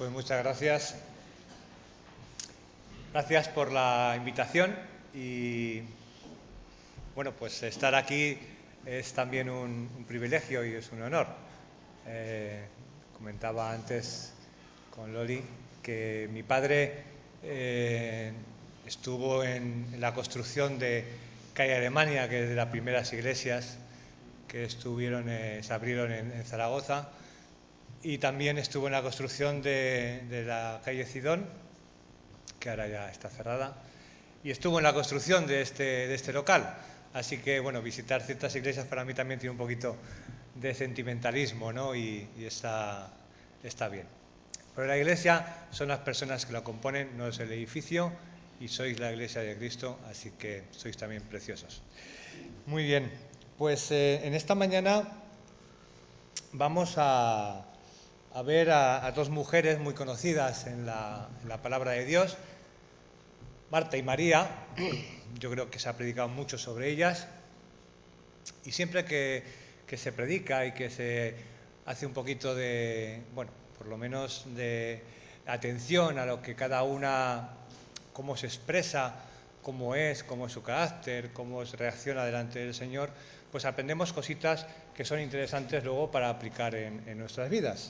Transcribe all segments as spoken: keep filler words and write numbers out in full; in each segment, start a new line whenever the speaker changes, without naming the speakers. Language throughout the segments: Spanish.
Pues muchas gracias. Gracias por la invitación y bueno, pues estar aquí es también un, un privilegio y es un honor. Eh, comentaba antes con Loli que mi padre eh, estuvo en, en la construcción de Calle Alemania, que es de las primeras iglesias que estuvieron, eh, se abrieron en, en Zaragoza, y también estuvo en la construcción de, de la calle Cidón, que ahora ya está cerrada, y estuvo en la construcción de este, de este local. Así que, bueno, visitar ciertas iglesias para mí también tiene un poquito de sentimentalismo, ¿no? Y, y está, está bien. Pero la iglesia son las personas que la componen, no es el edificio, y sois la iglesia de Cristo, así que sois también preciosos. Muy bien, pues eh, en esta mañana vamos a, a ver a, a dos mujeres muy conocidas en la, en la palabra de Dios, Marta y María. Yo creo que se ha predicado mucho sobre ellas y siempre que, que se predica y que se hace un poquito de, bueno, por lo menos de atención a lo que cada una, cómo se expresa, cómo es, cómo es su carácter, cómo se reacciona delante del Señor, pues aprendemos cositas que son interesantes luego para aplicar en, en nuestras vidas.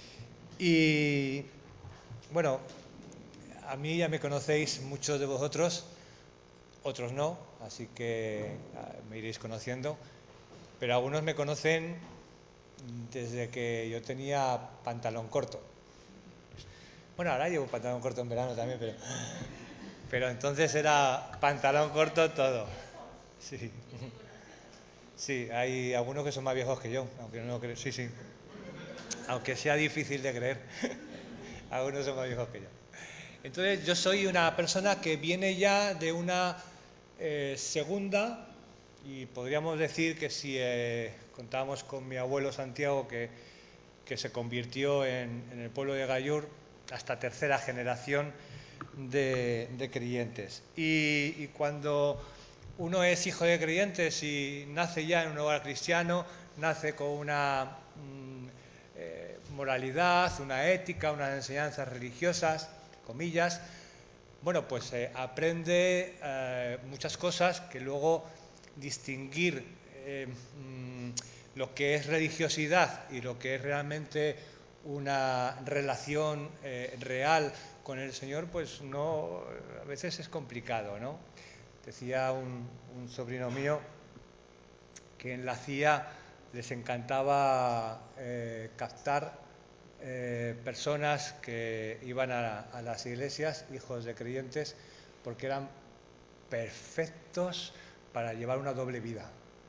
Y bueno, a mí ya me conocéis muchos de vosotros, otros no, así que me iréis conociendo, pero algunos me conocen desde que yo tenía pantalón corto. Bueno, ahora llevo pantalón corto en verano también, pero, pero entonces era pantalón corto todo. Sí. Sí, hay algunos que son más viejos que yo, aunque no lo creo. Sí, sí. Aunque sea difícil de creer, algunos son más viejos que yo. Entonces yo soy una persona que viene ya de una eh, segunda, y podríamos decir que si eh, contábamos con mi abuelo Santiago, que, que se convirtió en, en el pueblo de Gallur, hasta tercera generación de, de creyentes. Y, y cuando uno es hijo de creyentes y nace ya en un hogar cristiano, nace con una mm, eh, moralidad, una ética, unas enseñanzas religiosas, comillas, bueno, pues eh, aprende eh, muchas cosas que luego distinguir eh, mm, lo que es religiosidad y lo que es realmente una relación eh, real con el Señor, pues no, a veces es complicado, ¿no? Decía un, un sobrino mío que en la C I A les encantaba eh, captar Eh, personas que iban a, a las iglesias, hijos de creyentes, porque eran perfectos para llevar una doble vida.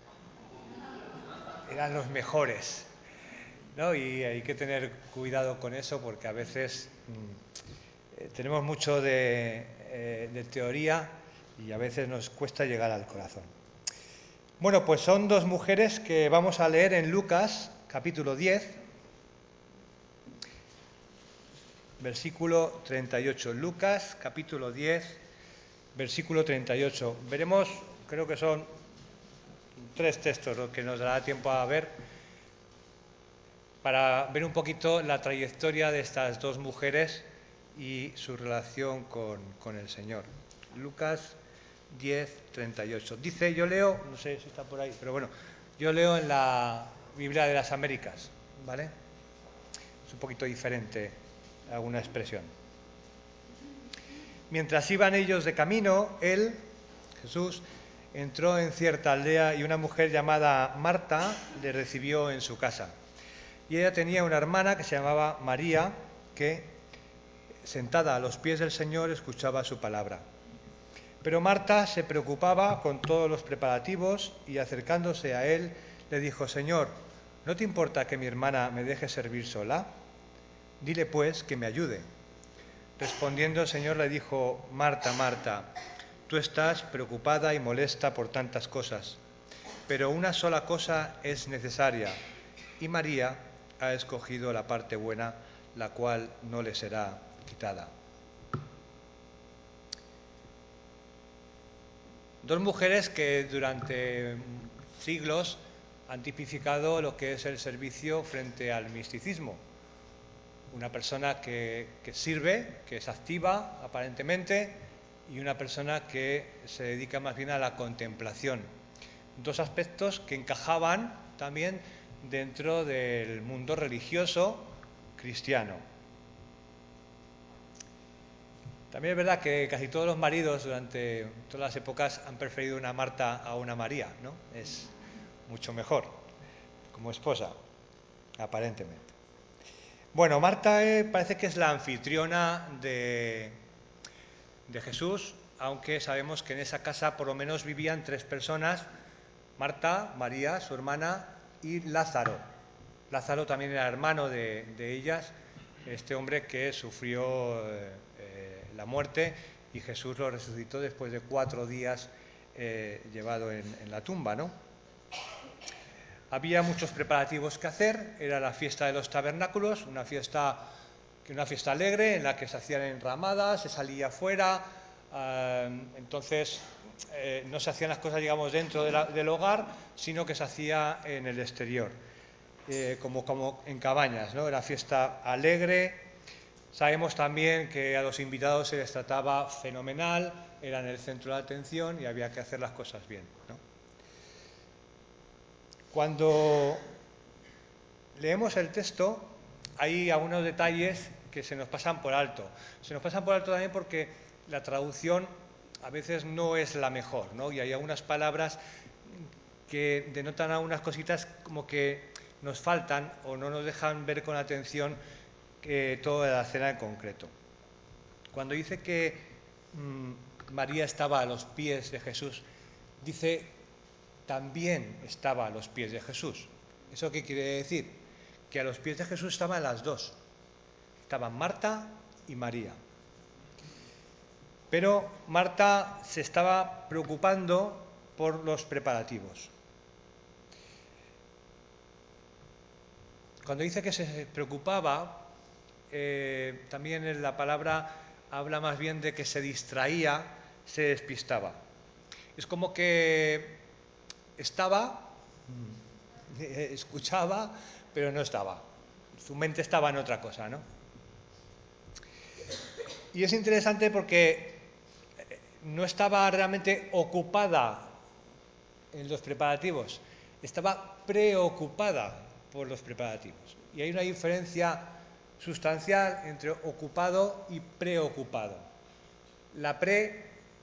Eran los mejores, ¿no? Y hay que tener cuidado con eso porque a veces mmm, eh, tenemos mucho de, eh, de teoría y a veces nos cuesta llegar al corazón. Bueno, pues son dos mujeres que vamos a leer en Lucas, capítulo diez, versículo treinta y ocho. Lucas, capítulo diez, versículo treinta y ocho. Veremos, creo que son tres textos los que nos dará tiempo a ver, para ver un poquito la trayectoria de estas dos mujeres y su relación con, con el Señor. Lucas diez, treinta y ocho. Dice, yo leo, no sé si está por ahí, pero bueno, yo leo en la Biblia de las Américas, ¿vale? Es un poquito diferente alguna expresión. Mientras iban ellos de camino, él, Jesús, entró en cierta aldea y una mujer llamada Marta le recibió en su casa. Y ella tenía una hermana que se llamaba María, que, sentada a los pies del Señor, escuchaba su palabra. Pero Marta se preocupaba con todos los preparativos y, acercándose a él, le dijo: Señor, ¿no te importa que mi hermana me deje servir sola? Dile pues que me ayude. Respondiendo el Señor le dijo: Marta, Marta, tú estás preocupada y molesta por tantas cosas, pero una sola cosa es necesaria, y María ha escogido la parte buena, la cual no le será quitada. Dos mujeres que durante siglos han tipificado lo que es el servicio frente al misticismo. Una persona que, que sirve, que es activa aparentemente, y una persona que se dedica más bien a la contemplación. Dos aspectos que encajaban también dentro del mundo religioso cristiano. También es verdad que casi todos los maridos durante todas las épocas han preferido una Marta a una María, ¿no? Es mucho mejor como esposa, aparentemente. Bueno, Marta eh, parece que es la anfitriona de, de Jesús, aunque sabemos que en esa casa por lo menos vivían tres personas: Marta, María, su hermana, y Lázaro. Lázaro también era hermano de, de ellas, este hombre que sufrió eh, eh, la muerte, y Jesús lo resucitó después de cuatro días eh, llevado en, en la tumba, ¿no? Había muchos preparativos que hacer. Era la fiesta de los tabernáculos, una fiesta, una fiesta alegre en la que se hacían enramadas, se salía afuera, eh, entonces eh, no se hacían las cosas, digamos, dentro de la, del hogar, sino que se hacía en el exterior, eh, como, como en cabañas, ¿no? Era fiesta alegre. Sabemos también que a los invitados se les trataba fenomenal, eran el centro de atención y había que hacer las cosas bien, ¿no? Cuando leemos el texto, hay algunos detalles que se nos pasan por alto. Se nos pasan por alto también porque la traducción a veces no es la mejor, ¿no? Y hay algunas palabras que denotan algunas cositas como que nos faltan o no nos dejan ver con atención eh, toda la escena en concreto. Cuando dice que mmm, María estaba a los pies de Jesús, dice también estaba a los pies de Jesús. ¿Eso qué quiere decir? Que a los pies de Jesús estaban las dos. Estaban Marta y María. Pero Marta se estaba preocupando por los preparativos. Cuando dice que se preocupaba, eh, también en la palabra habla más bien de que se distraía, se despistaba. Es como que estaba, escuchaba, pero no estaba. Su mente estaba en otra cosa, ¿no? Y es interesante porque no estaba realmente ocupada en los preparativos, estaba preocupada por los preparativos. Y hay una diferencia sustancial entre ocupado y preocupado. La pre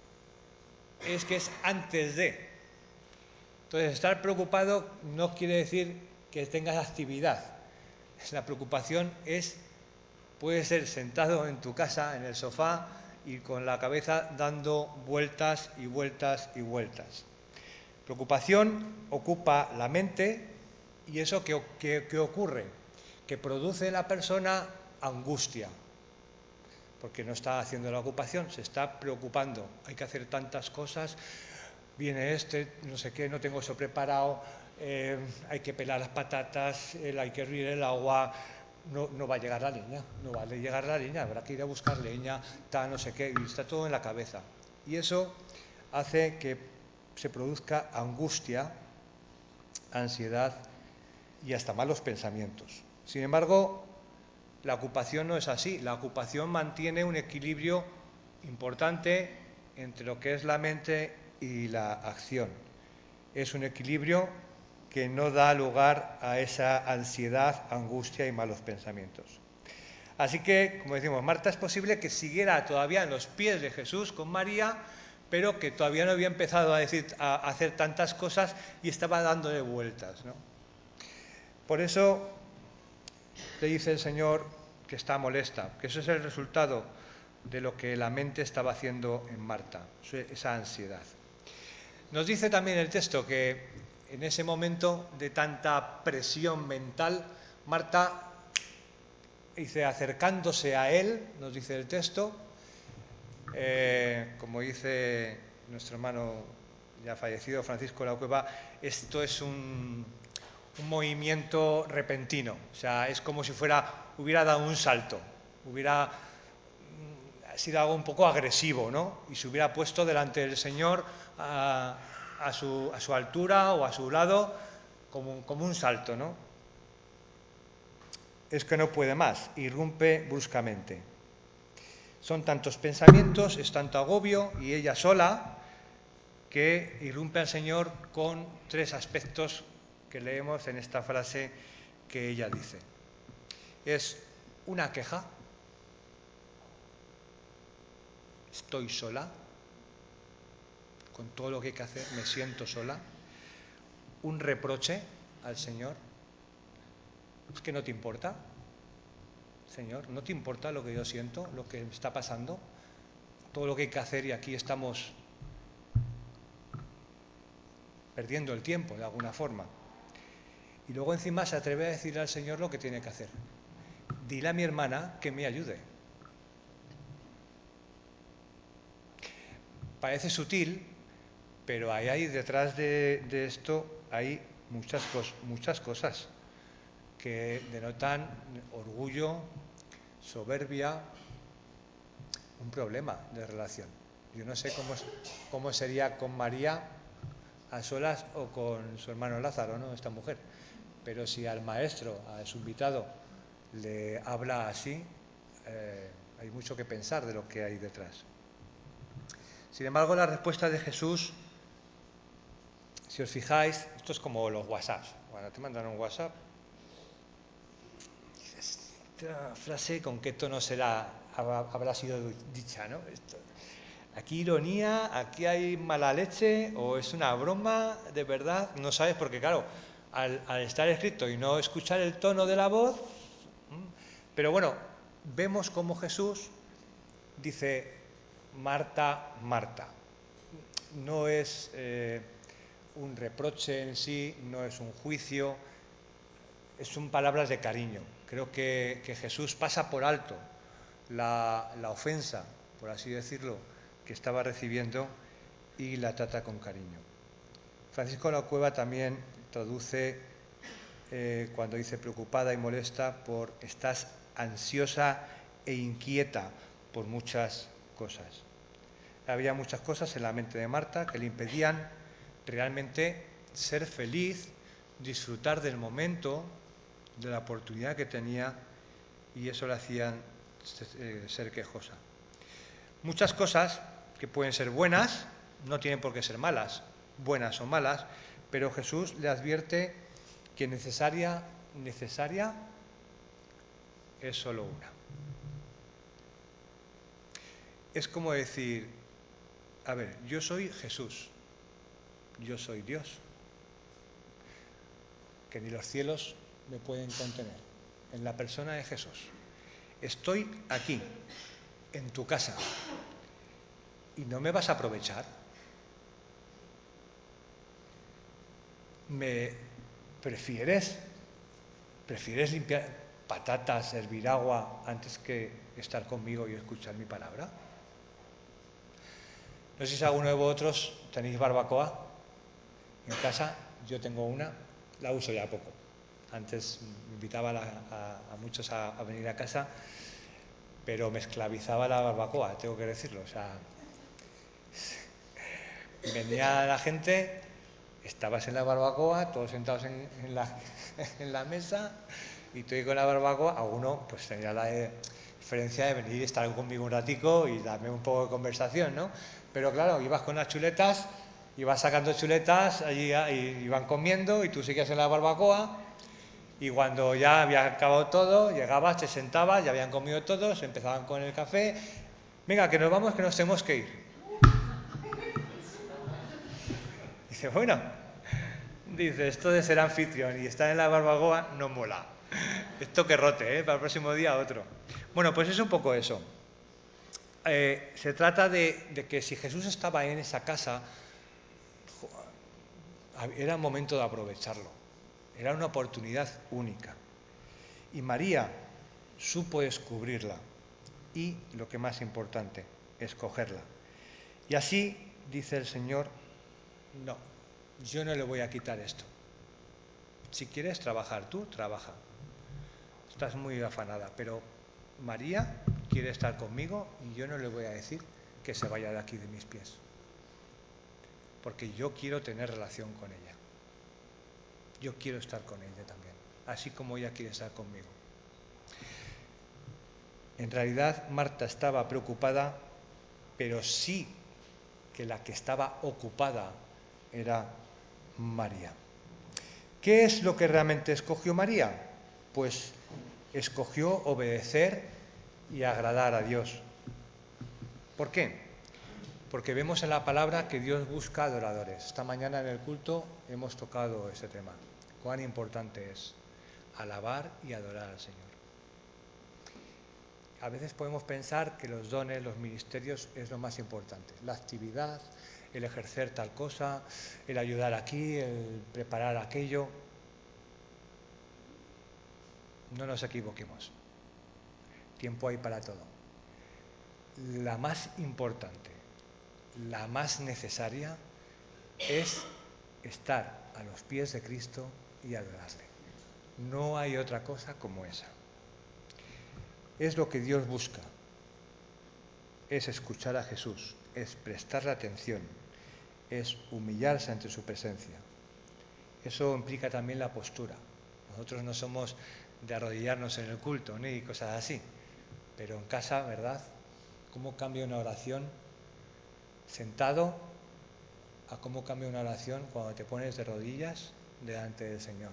es que es antes de. Entonces, estar preocupado no quiere decir que tengas actividad. La preocupación es, puede ser sentado en tu casa, en el sofá, y con la cabeza dando vueltas y vueltas y vueltas. Preocupación ocupa la mente, y eso ¿qué, qué, qué ocurre? Que produce en la persona angustia, porque no está haciendo la ocupación, se está preocupando. Hay que hacer tantas cosas, viene este, no sé qué, no tengo eso preparado, eh, hay que pelar las patatas, eh, hay que hervir el agua, no, no va a llegar la leña, no va a llegar la leña, habrá que ir a buscar leña, tal, no sé qué, y está todo en la cabeza. Y eso hace que se produzca angustia, ansiedad y hasta malos pensamientos. Sin embargo, la ocupación no es así. La ocupación mantiene un equilibrio importante entre lo que es la mente y la acción. Es un equilibrio que no da lugar a esa ansiedad, angustia y malos pensamientos. Así que, como decimos, Marta es posible que siguiera todavía en los pies de Jesús con María, pero que todavía no había empezado a, decir, a hacer tantas cosas y estaba dándole vueltas, ¿no? Por eso le dice el Señor que está molesta, que eso es el resultado de lo que la mente estaba haciendo en Marta, esa ansiedad. Nos dice también el texto que en ese momento de tanta presión mental, Marta, dice, acercándose a él, nos dice el texto, eh, como dice nuestro hermano ya fallecido, Francisco de la Cueva, esto es un, un movimiento repentino, o sea, es como si fuera, hubiera dado un salto, hubiera sido algo un poco agresivo, ¿no? Y se hubiera puesto delante del Señor a, a, su, a su altura o a su lado como, como un salto, ¿no? es que no puede más, irrumpe bruscamente. Son tantos pensamientos, es tanto agobio, y ella sola, que irrumpe al Señor con tres aspectos que leemos en esta frase que ella dice. Es una queja, estoy sola, con todo lo que hay que hacer, me siento sola. Un reproche al Señor, es que no te importa, Señor, no te importa lo que yo siento, lo que me está pasando, todo lo que hay que hacer y aquí estamos perdiendo el tiempo de alguna forma. Y luego encima se atreve a decirle al Señor lo que tiene que hacer. Dile a mi hermana que me ayude. Parece sutil, pero ahí hay detrás de, de esto hay muchas, cos, muchas cosas que denotan orgullo, soberbia, un problema de relación. Yo no sé cómo, cómo sería con María a solas o con su hermano Lázaro, ¿no? Esta mujer. Pero si al maestro, a su invitado, le habla así, eh, hay mucho que pensar de lo que hay detrás. Sin embargo, la respuesta de Jesús, si os fijáis, esto es como los WhatsApps. Cuando te mandan un WhatsApp, esta frase con qué tono será, habrá sido dicha, ¿no? Esto, aquí ironía, aquí hay mala leche, o es una broma, de verdad, no sabes, porque claro, al, al estar escrito y no escuchar el tono de la voz, pero bueno, vemos cómo Jesús dice, Marta, Marta. No es eh, un reproche en sí, no es un juicio, son palabras de cariño. Creo que, que Jesús pasa por alto la, la ofensa, por así decirlo, que estaba recibiendo y la trata con cariño. Francisco de la Cueva también traduce eh, cuando dice preocupada y molesta por estás ansiosa e inquieta por muchas cosas. Había muchas cosas en la mente de Marta que le impedían realmente ser feliz, disfrutar del momento, de la oportunidad que tenía, y eso le hacían eh, ser quejosa. Muchas cosas que pueden ser buenas, no tienen por qué ser malas, buenas o malas, pero Jesús le advierte que necesaria, necesaria es solo una. Es como decir, a ver, yo soy Jesús, yo soy Dios, que ni los cielos me pueden contener, en la persona de Jesús. Estoy aquí, en tu casa, y no me vas a aprovechar. ¿Me prefieres? ¿Prefieres limpiar patatas, servir agua, antes que estar conmigo y escuchar mi palabra? No sé si alguno de vosotros tenéis barbacoa en casa. Yo tengo una, la uso ya poco. Antes me invitaba a, la, a, a muchos a, a venir a casa, pero me esclavizaba la barbacoa, tengo que decirlo. O sea, venía la gente, estabas en la barbacoa, todos sentados en, en, la, en la mesa, y tú con la barbacoa, alguno pues tenía la diferencia de venir y estar conmigo un ratico y darme un poco de conversación, ¿no? Pero claro, ibas con las chuletas, ibas sacando chuletas, allí y iban comiendo y tú seguías en la barbacoa, y cuando ya había acabado todo, llegabas, te sentabas, ya habían comido todos, empezaban con el café, venga, que nos vamos, que nos tenemos que ir. Dice, bueno, dice, esto de ser anfitrión y estar en la barbacoa no mola. Esto que rote, ¿eh? Para el próximo día otro. Bueno, pues es un poco eso. Eh, se trata de, de que si Jesús estaba en esa casa, era momento de aprovecharlo. Era una oportunidad única. Y María supo descubrirla y, lo que más importante, escogerla. Y así, dice el Señor, no, yo no le voy a quitar esto. Si quieres trabajar tú, trabaja. Estás muy afanada, pero María quiere estar conmigo y yo no le voy a decir que se vaya de aquí de mis pies. Porque yo quiero tener relación con ella. Yo quiero estar con ella también, así como ella quiere estar conmigo. En realidad Marta estaba preocupada, pero sí que la que estaba ocupada era María. ¿Qué es lo que realmente escogió María? Pues escogió obedecer y agradar a Dios. ¿Por qué? Porque vemos en la palabra que Dios busca adoradores. Esta mañana en el culto hemos tocado ese tema. Cuán importante es alabar y adorar al Señor. A veces podemos pensar que los dones, los ministerios es lo más importante. La actividad, el ejercer tal cosa, el ayudar aquí, el preparar aquello. No nos equivoquemos. Tiempo hay para todo. La más importante, la más necesaria, es estar a los pies de Cristo y adorarle. No hay otra cosa como esa. Es lo que Dios busca. Es escuchar a Jesús, es prestarle atención, es humillarse ante su presencia. Eso implica también la postura. Nosotros no somos de arrodillarnos en el culto ni cosas así, pero en casa, ¿verdad? ¿Cómo cambia una oración sentado a cómo cambia una oración cuando te pones de rodillas delante del Señor?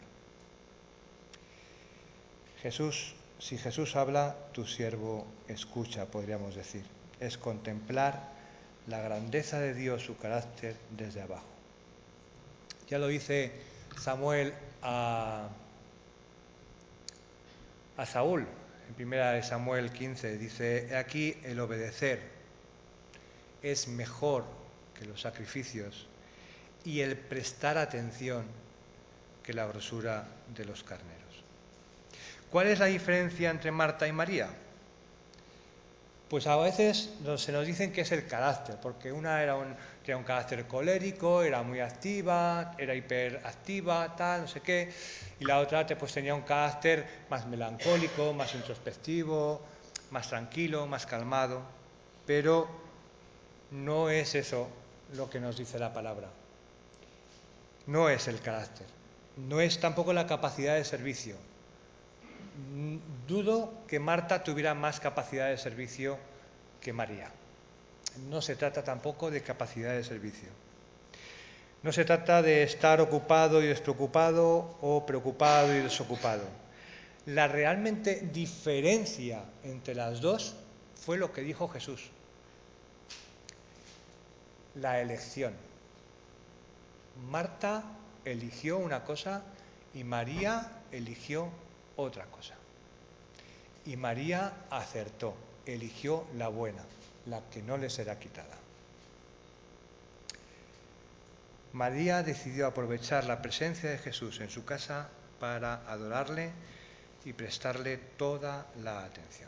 Jesús, si Jesús habla, tu siervo escucha, podríamos decir. Es contemplar la grandeza de Dios, su carácter desde abajo. Ya lo dice Samuel a, a Saúl, en primera de Samuel quince, dice: he aquí el obedecer es mejor que los sacrificios y el prestar atención que la grosura de los carneros. ¿Cuál es la diferencia entre Marta y María? Pues a veces se nos dicen que es el carácter, porque una era un, tenía un carácter colérico, era muy activa, era hiperactiva, tal, no sé qué, y la otra pues tenía un carácter más melancólico, más introspectivo, más tranquilo, más calmado, pero no es eso lo que nos dice la palabra. No es el carácter, no es tampoco la capacidad de servicio. Dudo que Marta tuviera más capacidad de servicio que María. No se trata tampoco de capacidad de servicio. No se trata de estar ocupado y despreocupado o preocupado y desocupado. La realmente diferencia entre las dos fue lo que dijo Jesús. La elección. Marta eligió una cosa y María eligió otra cosa. Y María acertó, eligió la buena, la que no le será quitada. María decidió aprovechar la presencia de Jesús en su casa para adorarle y prestarle toda la atención.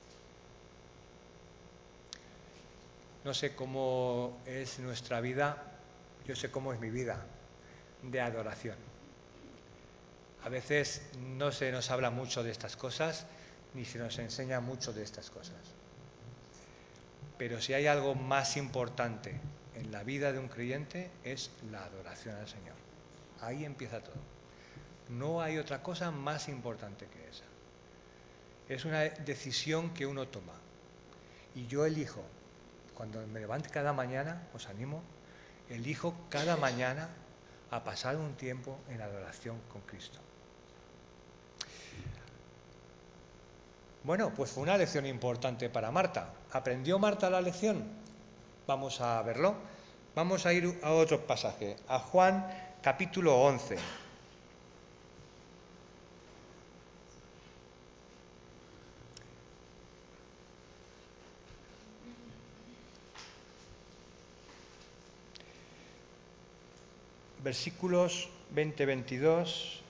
No sé cómo es nuestra vida, yo sé cómo es mi vida de adoración. A veces no se nos habla mucho de estas cosas, ni se nos enseña mucho de estas cosas. Pero si hay algo más importante en la vida de un creyente es la adoración al Señor. Ahí empieza todo. No hay otra cosa más importante que esa. Es una decisión que uno toma. Y yo elijo, cuando me levante cada mañana, os animo, elijo cada mañana a pasar un tiempo en adoración con Cristo. Bueno, pues fue una lección importante para Marta. ¿Aprendió Marta la lección? Vamos a verlo. Vamos a ir a otro pasaje, a Juan capítulo once. Versículos veinte a veintidós.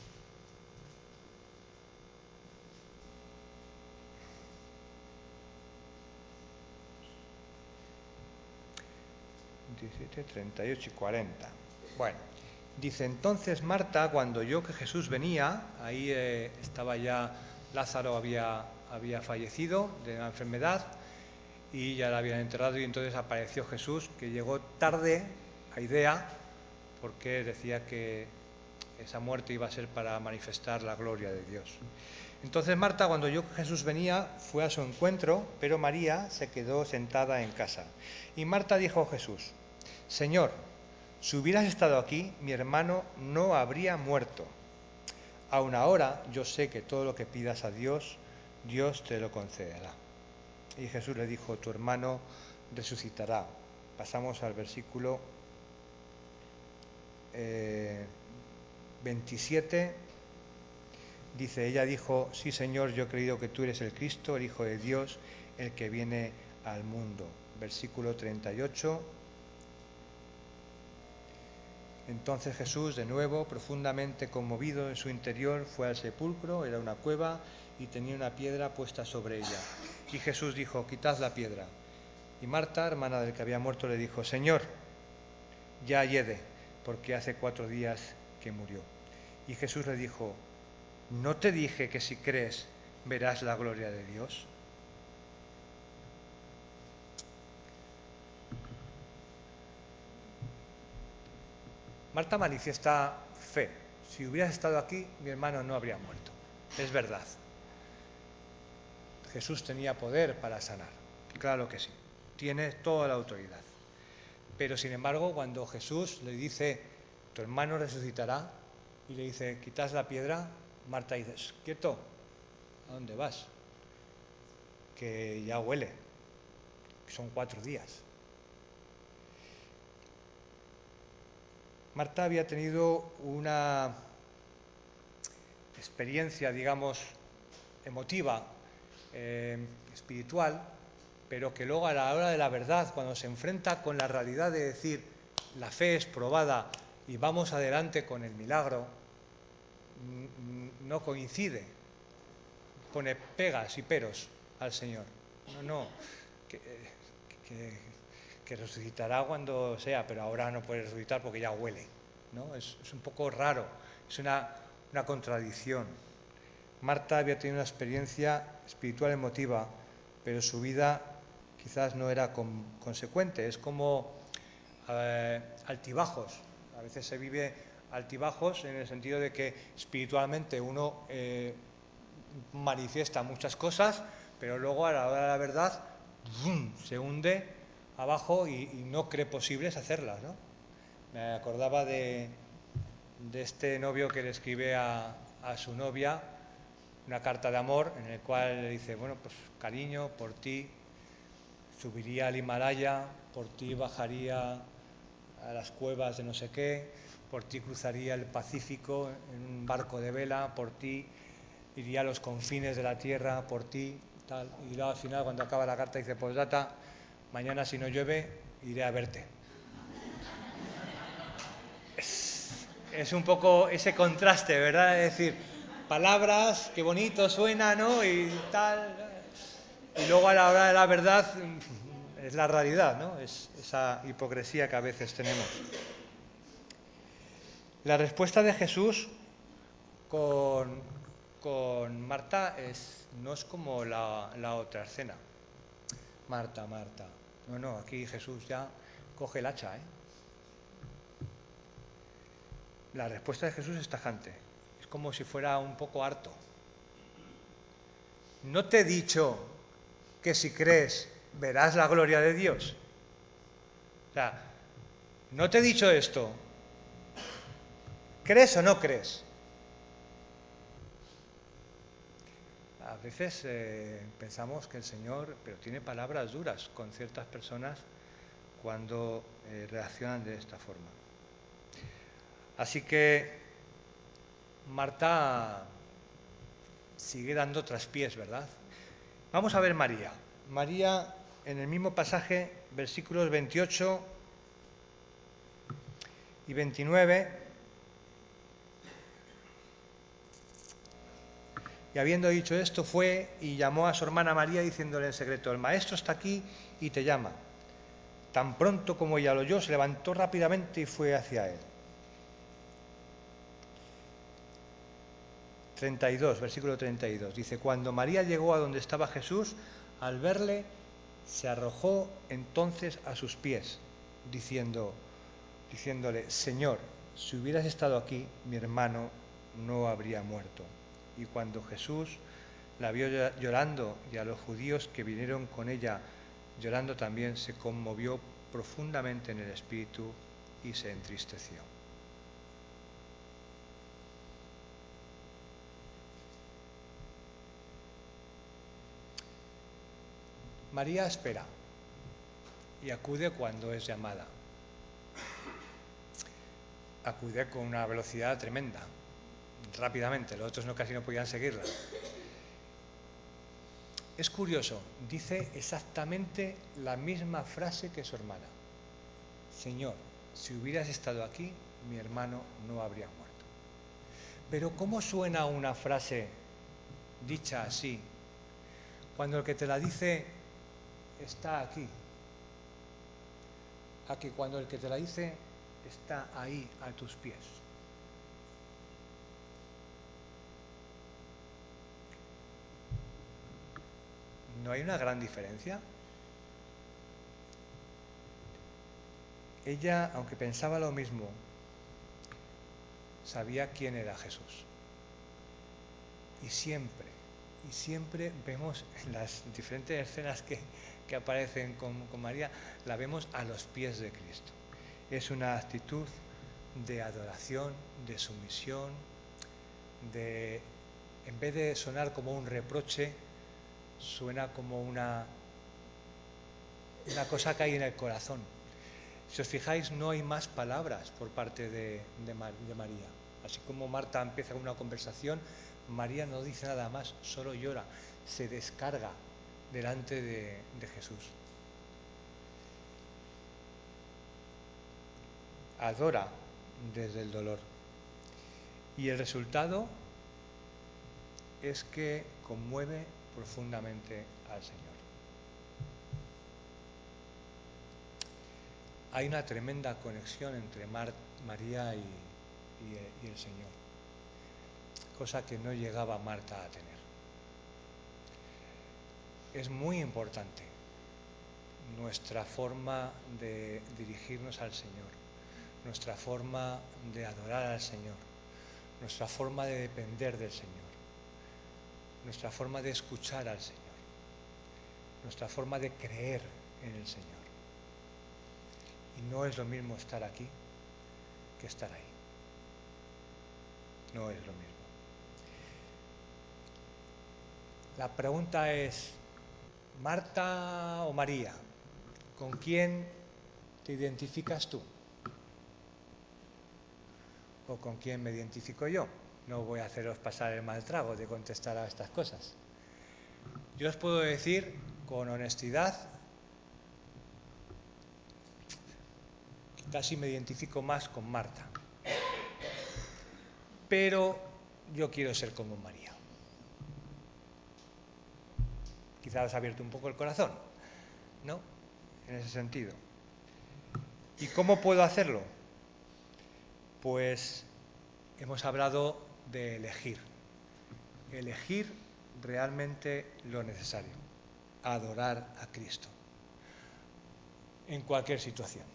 diecisiete, treinta y ocho y cuarenta. Bueno, dice: entonces Marta, cuando oyó que Jesús venía, ahí eh, estaba ya Lázaro, había, había fallecido de la enfermedad y ya la habían enterrado, y entonces apareció Jesús, que llegó tarde a Idea, porque decía que esa muerte iba a ser para manifestar la gloria de Dios. Entonces Marta, cuando oyó que Jesús venía, fue a su encuentro, pero María se quedó sentada en casa. Y Marta dijo a Jesús: Señor, si hubieras estado aquí, mi hermano no habría muerto. Aún ahora yo sé que todo lo que pidas a Dios, Dios te lo concederá. Y Jesús le dijo: tu hermano resucitará. Pasamos al versículo eh, veintisiete. Dice, ella dijo: sí, Señor, yo he creído que tú eres el Cristo, el Hijo de Dios, el que viene al mundo. Versículo treinta y ocho. Entonces Jesús, de nuevo, profundamente conmovido en su interior, fue al sepulcro. Era una cueva y tenía una piedra puesta sobre ella. Y Jesús dijo: quitad la piedra. Y Marta, hermana del que había muerto, le dijo: Señor, ya hiede, porque hace cuatro días que murió. Y Jesús le dijo: ¿no te dije que si crees verás la gloria de Dios? Marta manifiesta fe. Si hubieras estado aquí, mi hermano no habría muerto. Es verdad. Jesús tenía poder para sanar. Claro que sí. Tiene toda la autoridad. Pero sin embargo, cuando Jesús le dice: tu hermano resucitará, y le dice: quitad la piedra, Marta dice: quieto, ¿a dónde vas? Que ya huele. Son cuatro días. Marta había tenido una experiencia, digamos, emotiva, eh, espiritual, pero que luego a la hora de la verdad, cuando se enfrenta con la realidad de decir la fe es probada y vamos adelante con el milagro, no coincide, pone pegas y peros al Señor. No, no, que, que, que resucitará cuando sea, pero ahora no puede resucitar porque ya huele, ¿no? Es, es un poco raro, es una, una contradicción. Marta había tenido una experiencia espiritual emotiva, pero su vida quizás no era con, consecuente. Es como eh, altibajos. A veces se vive altibajos en el sentido de que espiritualmente uno eh, manifiesta muchas cosas, pero luego a la hora de la verdad ¡bum!, se hunde abajo y, y no cree posibles hacerlas, ¿no? Me acordaba de, de este novio que le escribe a, a su novia una carta de amor en el cual le dice: bueno, pues cariño, por ti subiría al Himalaya, por ti bajaría a las cuevas de no sé qué, por ti cruzaría el Pacífico en un barco de vela, por ti iría a los confines de la tierra, por ti, tal. Y luego al final, cuando acaba la carta, dice: postdata, mañana si no llueve, iré a verte. Es, es un poco ese contraste, ¿verdad? Es decir, palabras, qué bonito suena, ¿no? Y tal. Y luego a la hora de la verdad es la realidad, ¿no? Es esa hipocresía que a veces tenemos. La respuesta de Jesús con, con Marta es, no es como la, la otra escena. Marta, Marta. No, no, aquí Jesús ya coge el hacha, ¿eh? La respuesta de Jesús es tajante. Es como si fuera un poco harto. ¿No te he dicho que si crees verás la gloria de Dios? O sea, ¿no te he dicho esto? ¿Crees o no crees? A veces eh, pensamos que el Señor, pero tiene palabras duras con ciertas personas cuando eh, reaccionan de esta forma. Así que Marta sigue dando traspiés, ¿verdad? Vamos a ver María. María, en el mismo pasaje, versículos veintiocho y veintinueve, y habiendo dicho esto, fue y llamó a su hermana María, diciéndole en secreto: el maestro está aquí y te llama. Tan pronto como ella lo oyó, se levantó rápidamente y fue hacia él. treinta y dos, versículo treinta y dos, dice: cuando María llegó a donde estaba Jesús, al verle, se arrojó entonces a sus pies, diciendo, diciéndole: Señor, si hubieras estado aquí, mi hermano no habría muerto. Y cuando Jesús la vio llorando y a los judíos que vinieron con ella llorando también, se conmovió profundamente en el espíritu y se entristeció. María espera y acude cuando es llamada. Acude con una velocidad tremenda, rápidamente, los otros no, casi no podían seguirla. Es curioso, dice exactamente la misma frase que su hermana. Señor, si hubieras estado aquí, mi hermano no habría muerto. Pero ¿cómo suena una frase dicha así, cuando el que te la dice está aquí? A que cuando el que te la dice está ahí, a tus pies. ¿No hay una gran diferencia? Ella, aunque pensaba lo mismo, sabía quién era Jesús. Y siempre, y siempre vemos en las diferentes escenas que, que aparecen con, con María, la vemos a los pies de Cristo. Es una actitud de adoración, de sumisión, de, en vez de sonar como un reproche, suena como una, una cosa que hay en el corazón. Si os fijáis, no hay más palabras por parte de, de, Mar, de María. Así como Marta empieza una conversación, María no dice nada más, solo llora, se descarga delante de, de Jesús. Adora desde el dolor. Y el resultado es que conmueve profundamente al Señor. Hay una tremenda conexión entre Mar, María y, y, y el Señor, cosa que no llegaba Marta a tener. Es muy importante nuestra forma de dirigirnos al Señor, nuestra forma de adorar al Señor, nuestra forma de depender del Señor, nuestra forma de escuchar al Señor, nuestra forma de creer en el Señor. Y no es lo mismo estar aquí que estar ahí. No es lo mismo. La pregunta es, ¿Marta o María? ¿Con quién te identificas tú? ¿O con quién me identifico yo? No voy a haceros pasar el mal trago de contestar a estas cosas. Yo os puedo decir con honestidad, casi me identifico más con Marta. Pero yo quiero ser como María. Quizá os ha abierto un poco el corazón, ¿no? En ese sentido. ¿Y cómo puedo hacerlo? Pues hemos hablado de elegir. Elegir realmente lo necesario. Adorar a Cristo. En cualquier situación.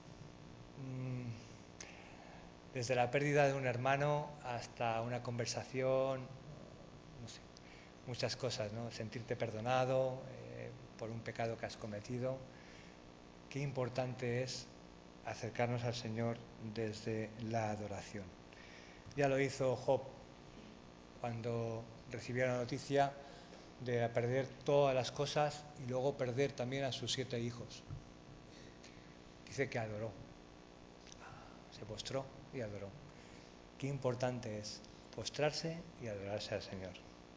Desde la pérdida de un hermano hasta una conversación, no sé, muchas cosas, ¿no? Sentirte perdonado eh, por un pecado que has cometido. Qué importante es acercarnos al Señor desde la adoración. Ya lo hizo Job cuando recibió la noticia de perder todas las cosas y luego perder también a sus siete hijos. Dice que adoró, se postró y adoró. Qué importante es postrarse y adorarse al Señor.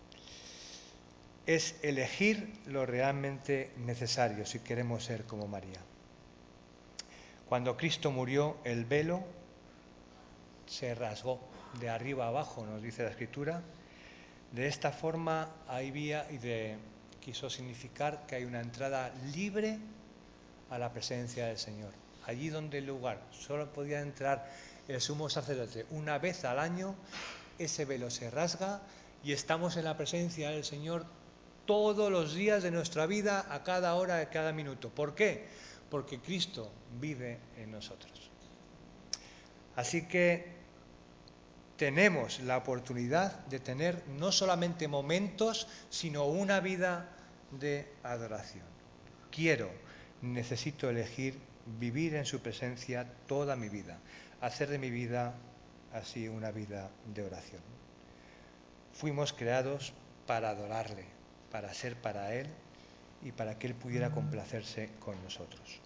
Es elegir lo realmente necesario si queremos ser como María. Cuando Cristo murió, el velo se rasgó de arriba a abajo, nos dice la Escritura. De esta forma había y de, quiso significar que hay una entrada libre a la presencia del Señor. Allí donde el lugar solo podía entrar el sumo sacerdote una vez al año, ese velo se rasga y estamos en la presencia del Señor todos los días de nuestra vida, a cada hora, a cada minuto. ¿Por qué? Porque Cristo vive en nosotros. Así que tenemos la oportunidad de tener no solamente momentos, sino una vida de adoración. Quiero, necesito elegir vivir en su presencia toda mi vida, hacer de mi vida así una vida de oración. Fuimos creados para adorarle, para ser para Él y para que Él pudiera complacerse con nosotros.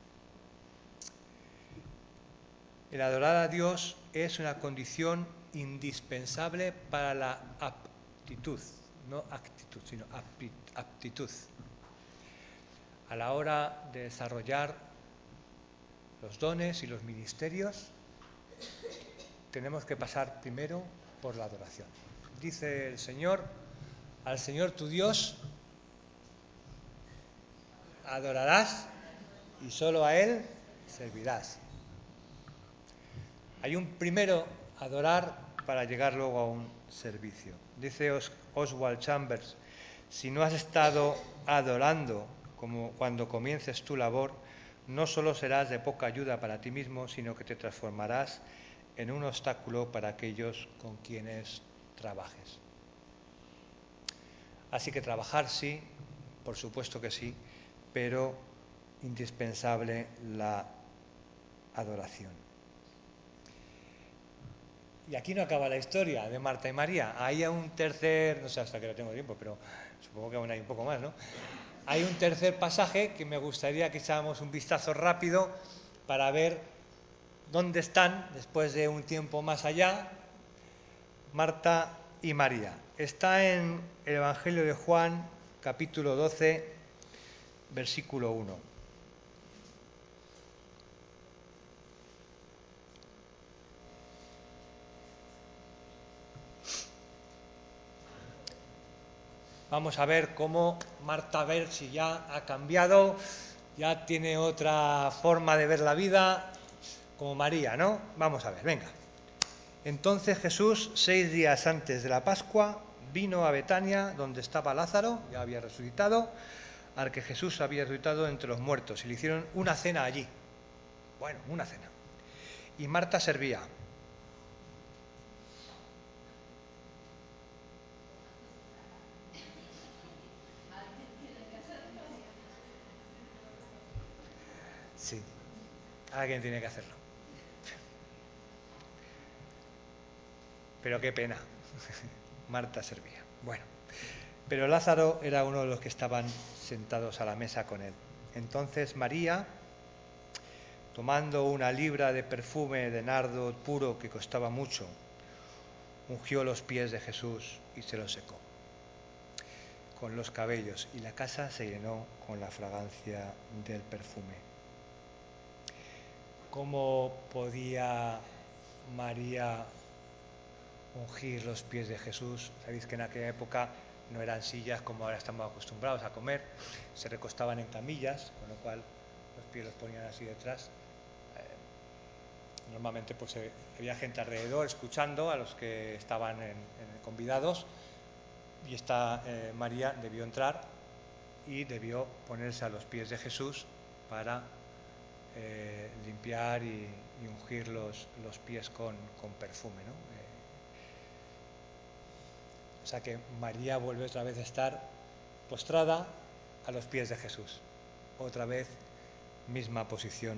El adorar a Dios es una condición indispensable para la aptitud, no actitud, sino aptitud. A la hora de desarrollar los dones y los ministerios, tenemos que pasar primero por la adoración. Dice el Señor, al Señor tu Dios adorarás y solo a Él servirás. Hay un primero adorar para llegar luego a un servicio. Dice Os- Oswald Chambers, si no has estado adorando como cuando comiences tu labor, no solo serás de poca ayuda para ti mismo, sino que te transformarás en un obstáculo para aquellos con quienes trabajes. Así que trabajar sí, por supuesto que sí, pero indispensable la adoración. Y aquí no acaba la historia de Marta y María. Hay un tercer, no sé hasta que no tengo tiempo, pero supongo que aún hay un poco más, ¿no? Hay un tercer pasaje que me gustaría que echáramos un vistazo rápido para ver dónde están, después de un tiempo más allá, Marta y María. Está en el Evangelio de Juan, capítulo doce, versículo uno. Vamos a ver cómo Marta, a ver si ya ha cambiado, ya tiene otra forma de ver la vida, como María, ¿no? Vamos a ver, venga. Entonces Jesús, seis días antes de la Pascua, vino a Betania, donde estaba Lázaro, ya había resucitado, al que Jesús había resucitado entre los muertos, y le hicieron una cena allí. Bueno, una cena. Y Marta servía. Sí, alguien tiene que hacerlo. Pero qué pena. Marta servía. Bueno, pero Lázaro era uno de los que estaban sentados a la mesa con él. Entonces María, tomando una libra de perfume de nardo puro que costaba mucho, ungió los pies de Jesús y se los secó con los cabellos, y la casa se llenó con la fragancia del perfume. ¿Cómo podía María ungir los pies de Jesús? Sabéis que en aquella época no eran sillas como ahora estamos acostumbrados a comer, se recostaban en camillas, con lo cual los pies los ponían así detrás. Eh, normalmente pues eh, había gente alrededor escuchando a los que estaban en, en convidados, y esta eh, María debió entrar y debió ponerse a los pies de Jesús para eh, limpiar y, y ungir los, los pies con, con perfume, ¿no? Eh, o sea que María vuelve otra vez a estar postrada a los pies de Jesús. Otra vez, misma posición.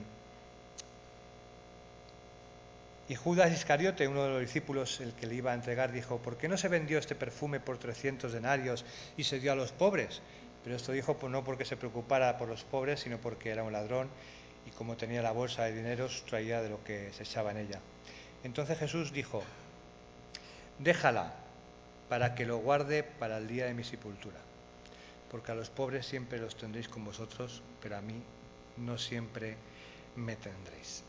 Y Judas Iscariote, uno de los discípulos, el que le iba a entregar, dijo: ¿por qué no se vendió este perfume por trescientos denarios y se dio a los pobres? Pero esto dijo pues, no porque se preocupara por los pobres, sino porque era un ladrón, y como tenía la bolsa de dinero, sustraía de lo que se echaba en ella. Entonces Jesús dijo: déjala, para que lo guarde para el día de mi sepultura, porque a los pobres siempre los tendréis con vosotros, pero a mí no siempre me tendréis.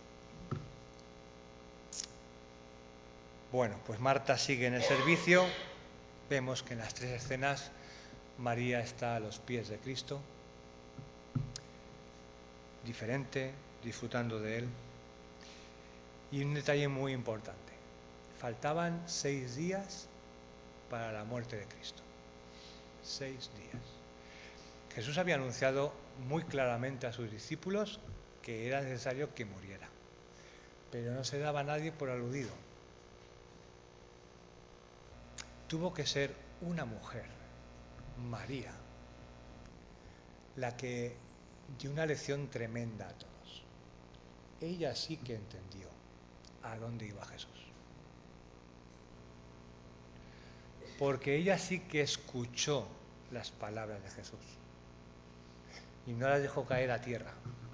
Bueno, pues Marta sigue en el servicio. Vemos que en las tres escenas María está a los pies de Cristo, diferente, disfrutando de Él. Y un detalle muy importante: faltaban seis días para la muerte de Cristo. Seis días. Jesús había anunciado muy claramente a sus discípulos que era necesario que muriera. pero no se daba a nadie por aludido. Tuvo que ser una mujer, María, la que dio una lección tremenda a todos. Ella sí que entendió a dónde iba Jesús. Porque ella sí que escuchó las palabras de Jesús y no las dejó caer a tierra.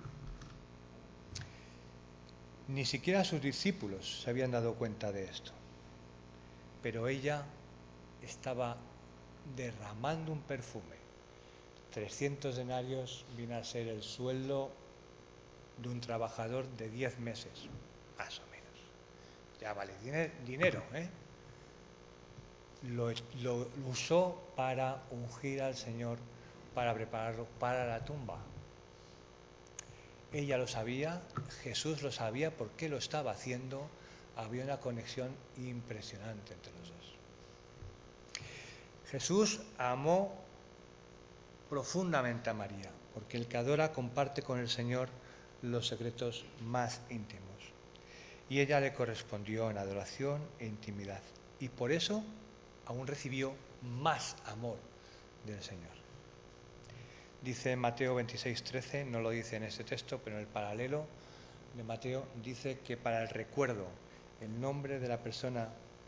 Ni siquiera sus discípulos se habían dado cuenta de esto, pero ella estaba derramando un perfume. trescientos denarios viene a ser el sueldo de un trabajador de diez meses, más o menos. Ya vale dinero, ¿eh? Lo, lo usó para ungir al Señor, para prepararlo para la tumba. Ella lo sabía, Jesús lo sabía, ¿por qué lo estaba haciendo? Había una conexión impresionante entre los dos. Jesús amó profundamente a María, porque el que adora comparte con el Señor los secretos más íntimos. Y ella le correspondió en adoración e intimidad. Y por eso aún recibió más amor del Señor. Dice Mateo veintiséis trece, no lo dice en este texto, pero en el paralelo de Mateo dice que para el recuerdo, el nombre de la persona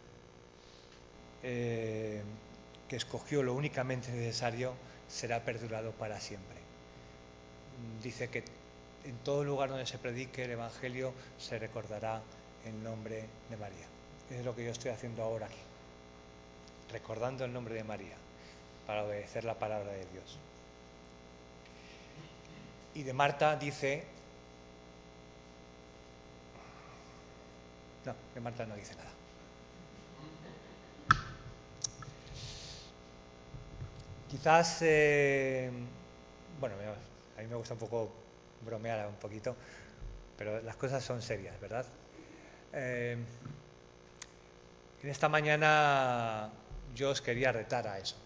eh, que escogió lo únicamente necesario será perdurado para siempre. Dice que en todo lugar donde se predique el Evangelio se recordará el nombre de María. Es lo que yo estoy haciendo ahora aquí, recordando el nombre de María para obedecer la palabra de Dios. Y de Marta dice... No, de Marta no dice nada. Quizás, eh, bueno, a mí me gusta un poco bromear un poquito, pero las cosas son serias, ¿verdad? Eh, en esta mañana yo os quería retar a eso,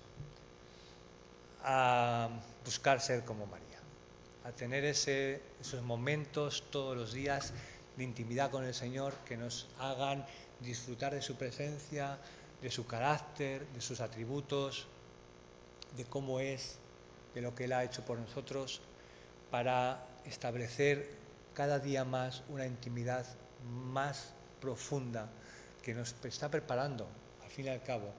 a buscar ser como María, a tener ese, esos momentos todos los días de intimidad con el Señor que nos hagan disfrutar de su presencia, de su carácter, de sus atributos, de cómo es, de lo que Él ha hecho por nosotros, para establecer cada día más una intimidad más profunda que nos está preparando, al fin y al cabo.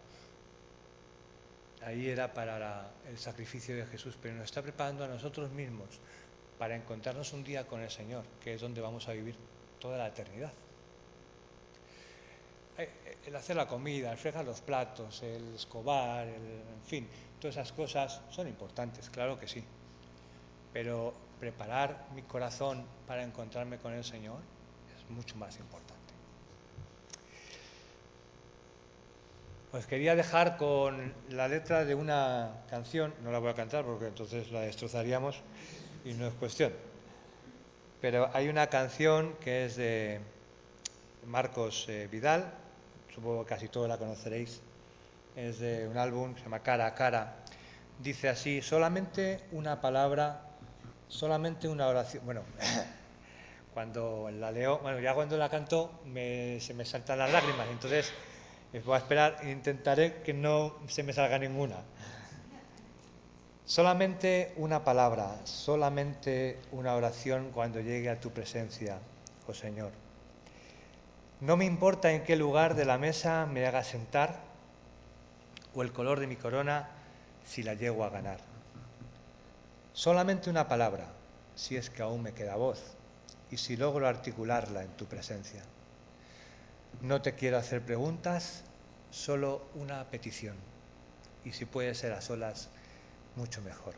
Ahí era para la, el sacrificio de Jesús, pero nos está preparando a nosotros mismos para encontrarnos un día con el Señor, que es donde vamos a vivir toda la eternidad. El hacer la comida, el fregar los platos, el escobar, el, en fin, todas esas cosas son importantes, claro que sí. Pero preparar mi corazón para encontrarme con el Señor es mucho más importante. Os quería dejar con la letra de una canción, no la voy a cantar porque entonces la destrozaríamos y no es cuestión. Pero hay una canción que es de Marcos eh, Vidal, supongo que casi todos la conoceréis, es de un álbum que se llama Cara a Cara. Dice así: solamente una palabra, solamente una oración. Bueno, cuando la leo, bueno, ya cuando la canto me, se me saltan las lágrimas, entonces voy a esperar e intentaré que no se me salga ninguna. Solamente una palabra, solamente una oración cuando llegue a tu presencia, oh Señor. No me importa en qué lugar de la mesa me haga sentar o el color de mi corona si la llego a ganar. Solamente una palabra, si es que aún me queda voz y si logro articularla en tu presencia. No te quiero hacer preguntas, solo una petición, y si puede ser a solas, mucho mejor.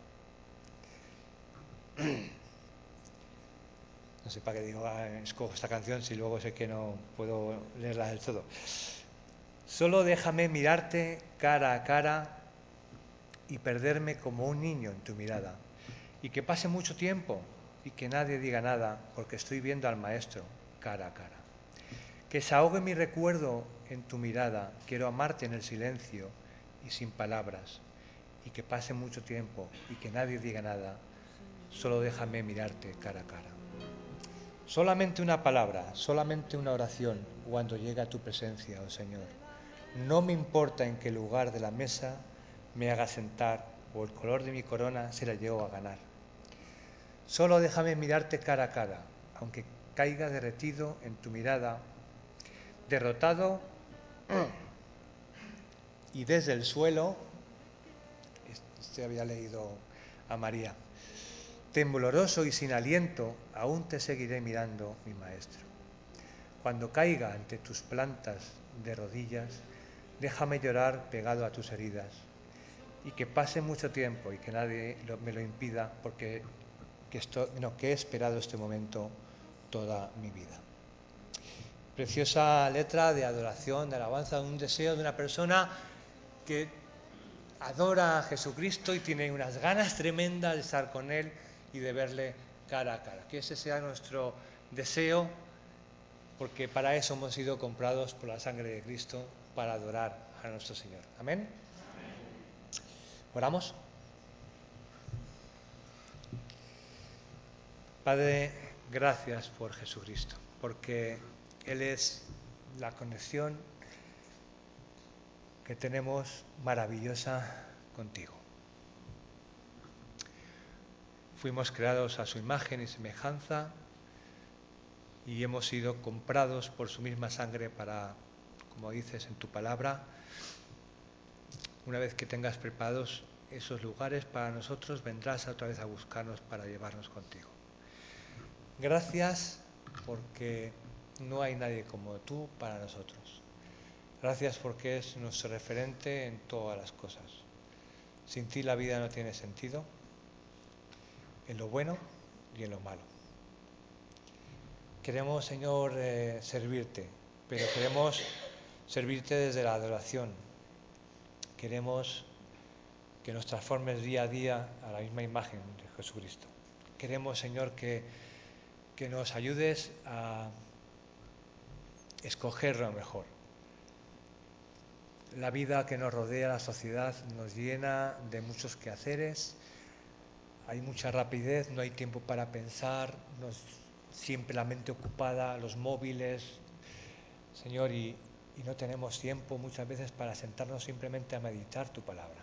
No sé para qué digo, ah, escojo esta canción si luego sé que no puedo leerla del todo. Solo déjame mirarte cara a cara y perderme como un niño en tu mirada, y que pase mucho tiempo y que nadie diga nada porque estoy viendo al Maestro cara a cara. Que se ahogue mi recuerdo en tu mirada, quiero amarte en el silencio y sin palabras, y que pase mucho tiempo y que nadie diga nada, solo déjame mirarte cara a cara. Solamente una palabra, solamente una oración cuando llega a tu presencia, oh Señor. No me importa en qué lugar de la mesa me haga sentar o el color de mi corona se la llevo a ganar. Solo déjame mirarte cara a cara, aunque caiga derretido en tu mirada, derrotado y desde el suelo, este había leído a María, tembloroso y sin aliento, aún te seguiré mirando, mi maestro. Cuando caiga ante tus plantas de rodillas, déjame llorar pegado a tus heridas y que pase mucho tiempo y que nadie me lo impida porque que, esto, no, que he esperado este momento toda mi vida. Preciosa letra de adoración, de alabanza, de un deseo de una persona que adora a Jesucristo y tiene unas ganas tremendas de estar con Él y de verle cara a cara. Que ese sea nuestro deseo, porque para eso hemos sido comprados por la sangre de Cristo, para adorar a nuestro Señor. Amén. ¿Oramos? Padre, gracias por Jesucristo, porque Él es la conexión que tenemos maravillosa contigo. Fuimos creados a su imagen y semejanza y hemos sido comprados por su misma sangre para, como dices en tu palabra, una vez que tengas preparados esos lugares para nosotros, vendrás otra vez a buscarnos para llevarnos contigo. Gracias porque no hay nadie como tú para nosotros. Gracias porque es nuestro referente en todas las cosas. Sin ti la vida no tiene sentido, en lo bueno y en lo malo. Queremos, Señor, eh, servirte, pero queremos servirte desde la adoración. Queremos que nos transformes día a día a la misma imagen de Jesucristo. Queremos, Señor, que, que nos ayudes a escoger lo mejor. La vida que nos rodea, la sociedad, nos llena de muchos quehaceres, hay mucha rapidez, no hay tiempo para pensar, nos, siempre la mente ocupada, los móviles, Señor, y, y no tenemos tiempo muchas veces para sentarnos simplemente a meditar tu palabra.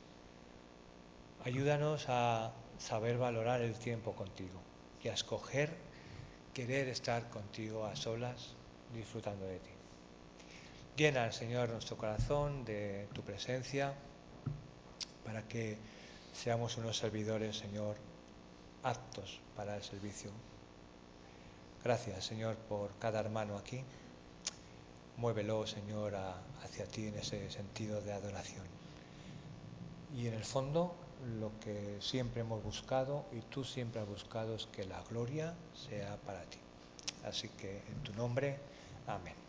Ayúdanos a saber valorar el tiempo contigo y a escoger querer estar contigo a solas, disfrutando de ti. Llena, Señor, nuestro corazón de tu presencia para que seamos unos servidores, Señor, aptos para el servicio. Gracias, Señor, por cada hermano aquí. Muévelo, Señor, a, hacia ti en ese sentido de adoración. Y en el fondo, lo que siempre hemos buscado y tú siempre has buscado es que la gloria sea para ti. Así que en tu nombre, amén.